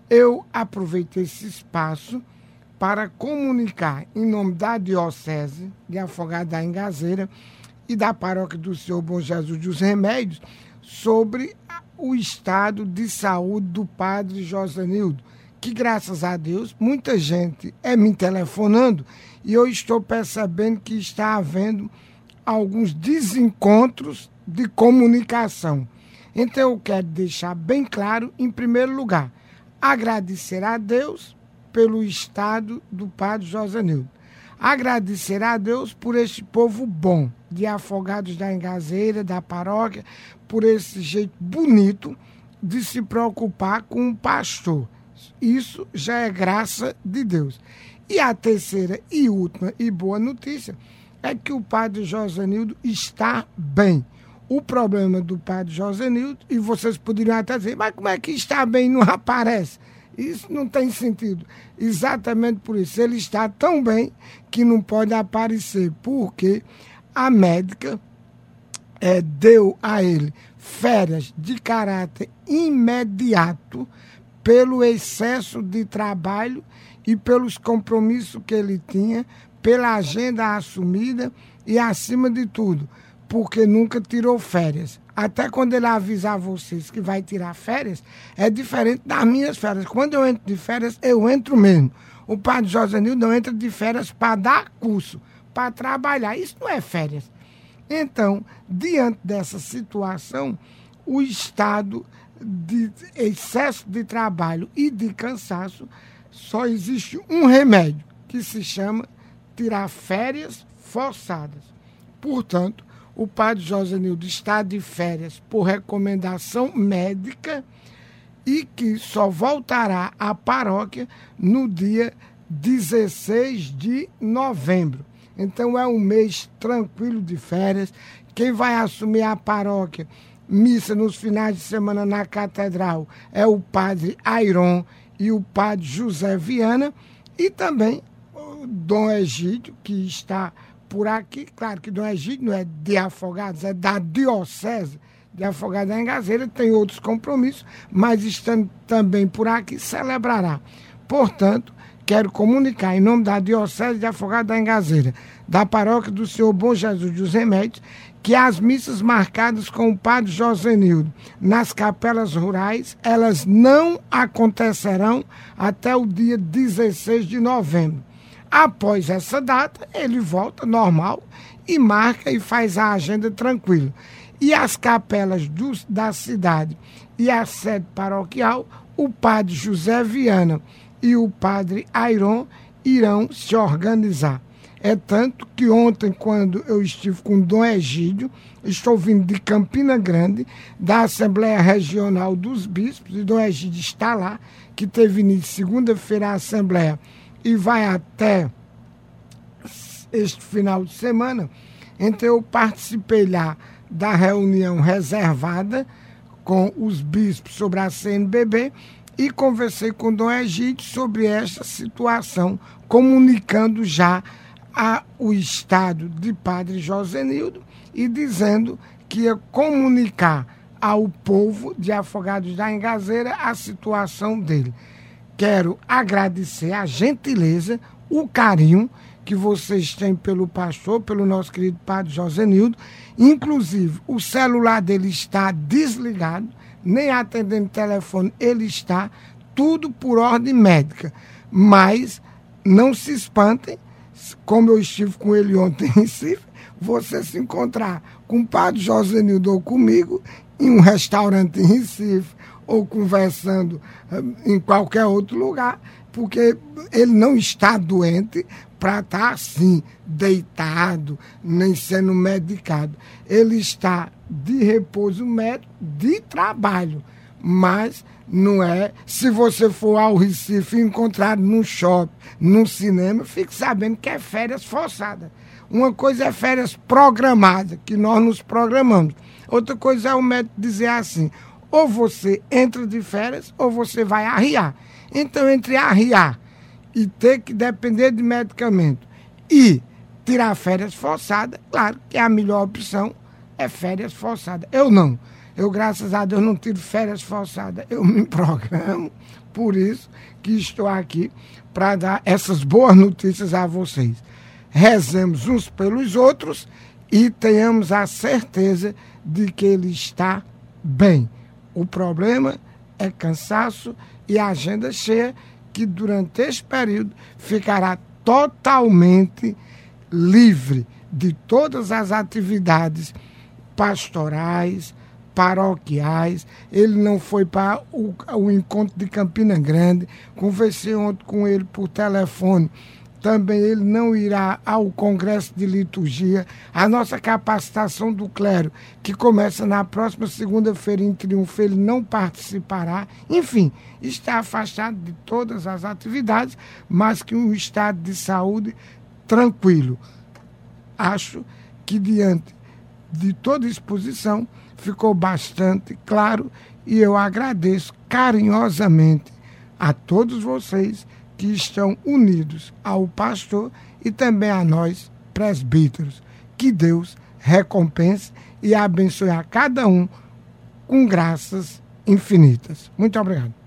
eu aproveito esse espaço para comunicar, em nome da Diocese de Afogados da Engazeira e da Paróquia do Senhor Bom Jesus dos Remédios, sobre o estado de saúde do padre Josenildo, que, graças a Deus, muita gente me telefonando e eu estou percebendo que está havendo alguns desencontros de comunicação. Então, eu quero deixar bem claro, em primeiro lugar, agradecer a Deus pelo estado do padre Josenildo. Agradecer a Deus por este povo bom, de Afogados da Engazeira, da paróquia, por esse jeito bonito de se preocupar com o pastor. Isso já é graça de Deus. E a terceira e última e boa notícia é que o padre Josenildo está bem. O problema do padre Josenildo, e vocês poderiam até dizer, mas como é que está bem e não aparece? Isso não tem sentido. Exatamente por isso. Ele está tão bem que não pode aparecer, porque a médica deu a ele férias de caráter imediato pelo excesso de trabalho e pelos compromissos que ele tinha, pela agenda assumida e, acima de tudo, porque nunca tirou férias. Até quando ele avisar vocês que vai tirar férias, é diferente das minhas férias. Quando eu entro de férias, eu entro mesmo. O padre Josenildo não entra de férias para dar curso, para trabalhar. Isso não é férias. Então, diante dessa situação, o estado de excesso de trabalho e de cansaço, só existe um remédio, que se chama tirar férias forçadas. Portanto, o padre Josenildo está de férias por recomendação médica e que só voltará à paróquia no dia 16 de novembro. Então é um mês tranquilo de férias. Quem vai assumir a paróquia, missa nos finais de semana na catedral, é o padre Airon e o padre José Viana, e também o Dom Egídio, que está por aqui. Claro que Dom Egídio não é de Afogados, é da Diocese de Afogados da Engazeira, tem outros compromissos, mas estando também por aqui, celebrará. Portanto, quero comunicar em nome da Diocese de Afogados da Engazeira, da Paróquia do Senhor Bom Jesus dos Remédios, que as missas marcadas com o padre Josenildo nas capelas rurais, elas não acontecerão até o dia 16 de novembro. Após essa data, ele volta normal e marca e faz a agenda tranquilo. E as capelas da cidade e a sede paroquial, o padre José Viana e o padre Airon irão se organizar. É tanto que ontem, quando eu estive com Dom Egídio, estou vindo de Campina Grande, da Assembleia Regional dos Bispos, e Dom Egídio está lá, que teve início segunda-feira a Assembleia, e vai até este final de semana. Então eu participei lá da reunião reservada com os bispos sobre a CNBB e conversei com Dom Egídio sobre esta situação, comunicando já o estado de padre Josenildo e dizendo que ia comunicar ao povo de Afogados da Engazeira a situação dele. Quero agradecer a gentileza, o carinho que vocês têm pelo pastor, pelo nosso querido padre Josenildo. Inclusive, o celular dele está desligado, nem atendendo telefone ele está, tudo por ordem médica. Mas não se espantem, como eu estive com ele ontem em Recife, você se encontrar com o padre Josenildo ou comigo em um restaurante em Recife, ou conversando em qualquer outro lugar, porque ele não está doente para estar assim, deitado, nem sendo medicado. Ele está de repouso médico, de trabalho, mas não é. Se você for ao Recife e encontrar num shopping, num cinema, fique sabendo que é férias forçadas. Uma coisa é férias programadas, que nós nos programamos. Outra coisa é o médico dizer assim, ou você entra de férias, ou você vai arriar. Então, entre arriar e ter que depender de medicamento e tirar férias forçadas, claro que a melhor opção é férias forçadas. Eu não. Eu, graças a Deus, não tiro férias forçadas. Eu me programo, por isso que estou aqui para dar essas boas notícias a vocês. Rezemos uns pelos outros e tenhamos a certeza de que ele está bem. O problema é cansaço e agenda cheia, que durante este período ficará totalmente livre de todas as atividades pastorais, paroquiais. Ele não foi para o encontro de Campina Grande, conversei ontem com ele por telefone. Também ele não irá ao congresso de liturgia. A nossa capacitação do clero, que começa na próxima segunda-feira em Triunfo, ele não participará. Enfim, está afastado de todas as atividades, mas que um estado de saúde tranquilo. Acho que diante de toda exposição ficou bastante claro e eu agradeço carinhosamente a todos vocês que estão unidos ao pastor e também a nós, presbíteros. Que Deus recompense e abençoe a cada um com graças infinitas. Muito obrigado.